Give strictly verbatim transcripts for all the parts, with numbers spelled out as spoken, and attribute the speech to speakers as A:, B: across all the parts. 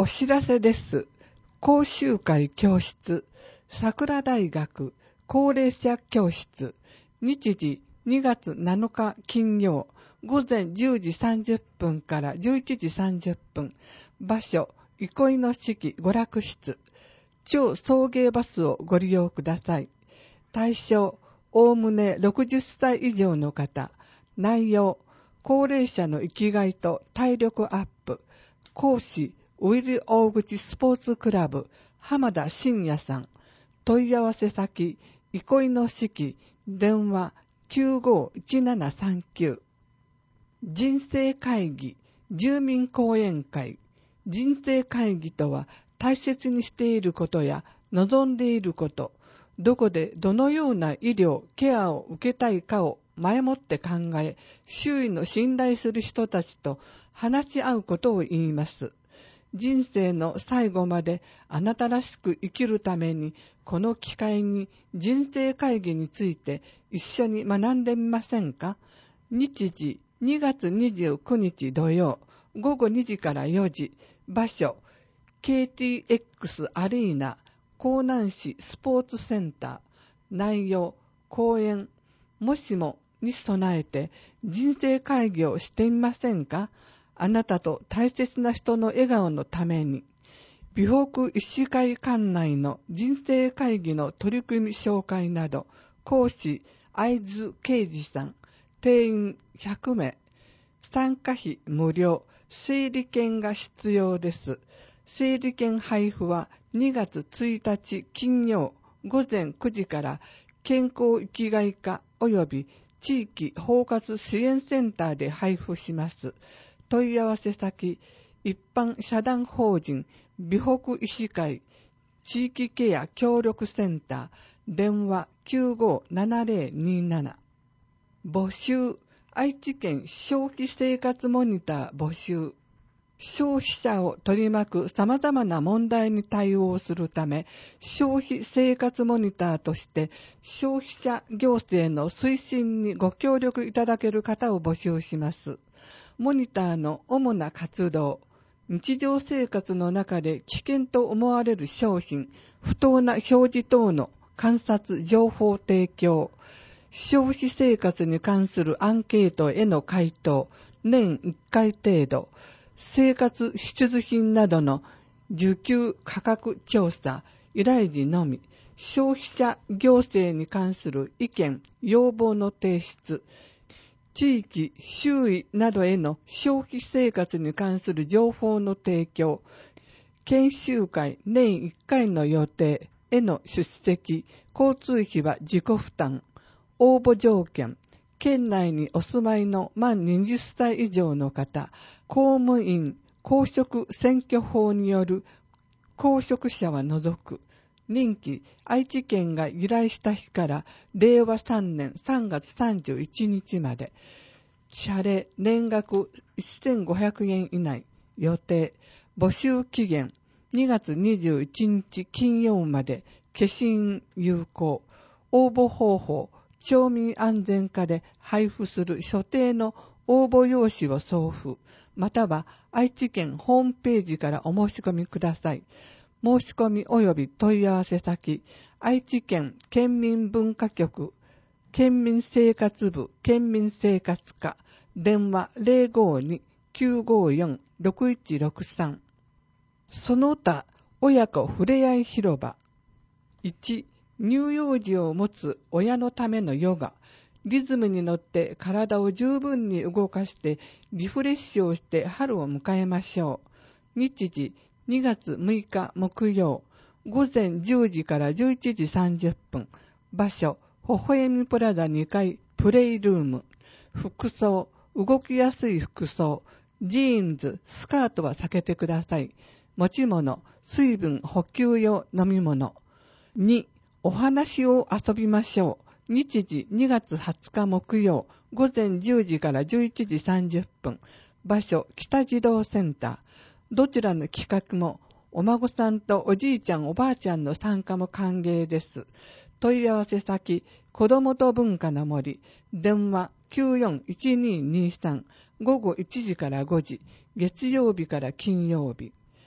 A: お知らせです。講習会教室、桜大学高齢者教室、日時にがつなのか金曜、午前じゅうじさんじゅっぷんからじゅういちじさんじゅっぷん、場所、憩いの式娯楽室、超送迎バスをご利用ください。対象、おおむねろくじゅっさい以上の方。内容、高齢者の生きがいと体力アップ。講師、ウィル大口スポーツクラブ、浜田真也さん。問い合わせ先、憩いの式、電話 きゅうごいちななさんきゅう。人生会議、住民講演会。人生会議とは、大切にしていることや望んでいること、どこでどのような医療、ケアを受けたいかを前もって考え、周囲の信頼する人たちと話し合うことを言います。人生の最後まであなたらしく生きるために、この機会に人生会議について一緒に学んでみませんか？日時にがつにじゅうくにち土曜、ごごにじからよじ、場所、ケーティーエックス アリーナ、江南市スポーツセンター。内容、講演、もしもに備えて人生会議をしてみませんか？あなたと大切な人の笑顔のために。美北医師会管内の人生会議の取り組み紹介など、講師、会津啓二さん、定員ひゃくめい、参加費無料、整理券が必要です。整理券配布はにがつついたち金曜午前くじから健康生きがい課及び地域包括支援センターで配布します。問い合わせ先、一般社団法人美北医師会地域ケア協力センター、電話 きゅうごななぜろになな。募集、愛知県消費生活モニター募集。消費者を取り巻く様々な問題に対応するため、消費生活モニターとして消費者行政の推進にご協力いただける方を募集します。モニターの主な活動、日常生活の中で危険と思われる商品、不当な表示等の観察情報提供、消費生活に関するアンケートへの回答、年いっかい程度、生活必需品などの需給価格調査、依頼時のみ、消費者行政に関する意見、要望の提出、地域、周囲などへの消費生活に関する情報の提供、研修会年いっかいの予定への出席、交通費は自己負担、応募条件、県内にお住まいの満にじゅっさい以上の方、公務員、公職選挙法による公職者は除く、任期、愛知県が依頼した日かられいわさんねんさんがつさんじゅういちにちまで、謝礼年額せんごひゃくえん以内、予定、募集期限にがつにじゅういちにち金曜まで、消印有効、応募方法、町民安全課で配布する所定の応募用紙を送付、または愛知県ホームページからお申し込みください。申し込み及び問い合わせ先、愛知県県民文化局、県民生活部県民生活課、電話 ゼロごに きゅうごよん ろくいちろくさん。その他、親子ふれあい広場。いち、乳幼児を持つ親のためのヨガ。リズムに乗って体を十分に動かしてリフレッシュをして春を迎えましょう。日時にがつむいか木曜、午前じゅうじからじゅういちじさんじゅっぷん。場所、微笑みプラザにかいプレイルーム。服装、動きやすい服装。ジーンズ、スカートは避けてください。持ち物、水分補給用飲み物。に、お話を遊びましょう。日時にがつはつか木曜、午前じゅうじからじゅういちじさんじゅっぷん。場所、北児童センター。どちらの企画も、お孫さんとおじいちゃんおばあちゃんの参加も歓迎です。問い合わせ先、子どもと文化の森。電話きゅうよんいちににさん、午後いちじからごじ、月曜日から金曜日。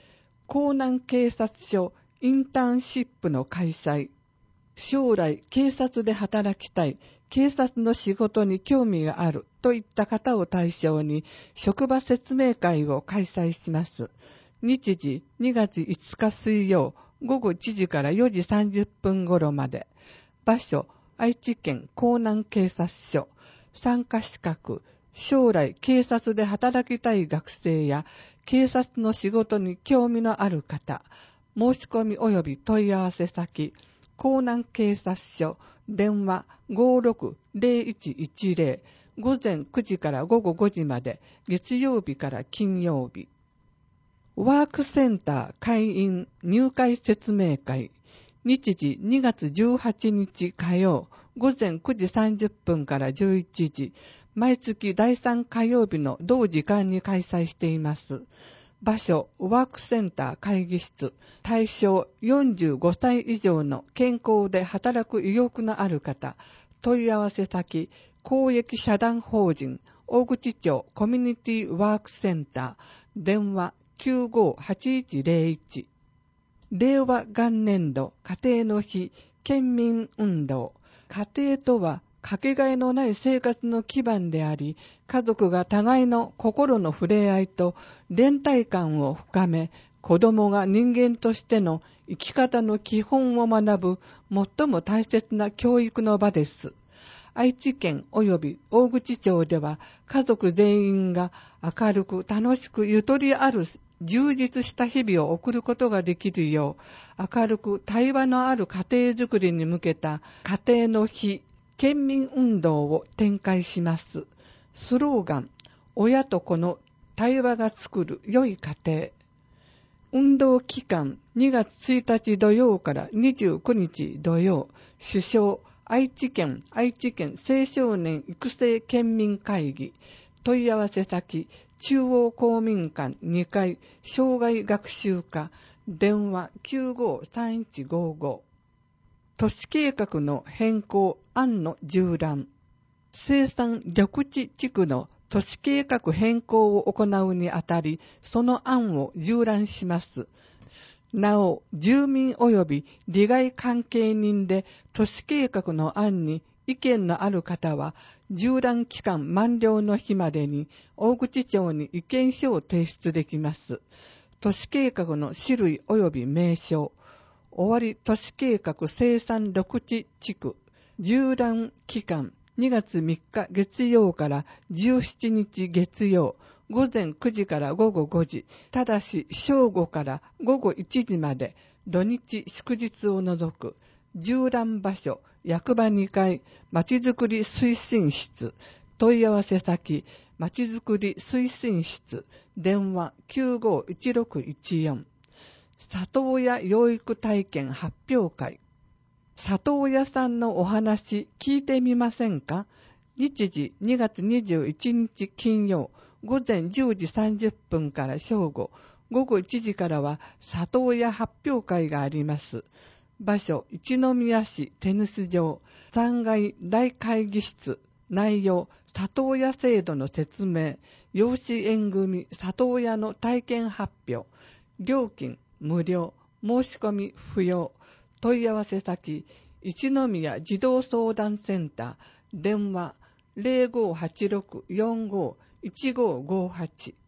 A: 江南警察署インターンシップの開催。将来警察で働きたい、警察の仕事に興味があるといった方を対象に職場説明会を開催します。日時にがついつか水曜午後いちじからよじさんじゅっぷん頃まで。場所、愛知県江南警察署。参加資格、将来警察で働きたい学生や警察の仕事に興味のある方。申し込み及び問い合わせ先、江南警察署、電話 ごーろくぜろいちいちぜろ、午前くじから午後ごじまで、月曜日から金曜日。ワークセンター会員入会説明会。日時にがつじゅうはちにち火曜、午前くじさんじゅっぷんからじゅういちじ、毎月だいさん火曜日の同時間に開催しています。場所、ワークセンター会議室。対象よんじゅうごさい以上の健康で働く意欲のある方。問い合わせ先、公益社団法人大口町コミュニティワークセンター。電話きゅうごはちいちぜろいち。令和元年度家庭の日県民運動。家庭とはかけがえのない生活の基盤であり、家族が互いの心の触れ合いと連帯感を深め、子供が人間としての生き方の基本を学ぶ最も大切な教育の場です。愛知県及び大口町では家族全員が明るく楽しくゆとりある充実した日々を送ることができるよう、明るく対話のある家庭づくりに向けた家庭の日県民運動を展開します。スローガン、親と子の対話が作る良い家庭。運動期間にがつついたち土曜からにじゅうくにち土曜。主将、愛知県愛知県青少年育成県民会議。問い合わせ先、中央公民館にかい障害学習課。電話きゅうごさんいちごご。都市計画の変更案の縦覧。生産緑地地区の都市計画変更を行うにあたり、その案を縦覧します。なお、住民及び利害関係人で都市計画の案に意見のある方は、縦覧期間満了の日までに大口町に意見書を提出できます。都市計画の種類及び名称。終わり都市計画生産緑地地区。縦覧期間にがつみっか月曜からじゅうしちにち月曜。午前くじから午後ごじ。ただし正午から午後いちじまで。土日祝日を除く。縦覧場所。役場にかい。まちづくり推進室。問い合わせ先。まちづくり推進室。電話きゅうごいちろくいちよん。里親養育体験発表会。里親さんのお話聞いてみませんか？日時にがつにじゅういちにち金曜、午前じゅうじさんじゅっぷんから正午、午後いちじからは里親発表会があります。場所、一宮市テニス場、さんがい大会議室。内容、里親制度の説明、養子縁組里親の体験発表。料金、無料、申し込み不要。問い合わせ先、一宮児童相談センター。電話、ぜろごはちろくよんごいちごごはち。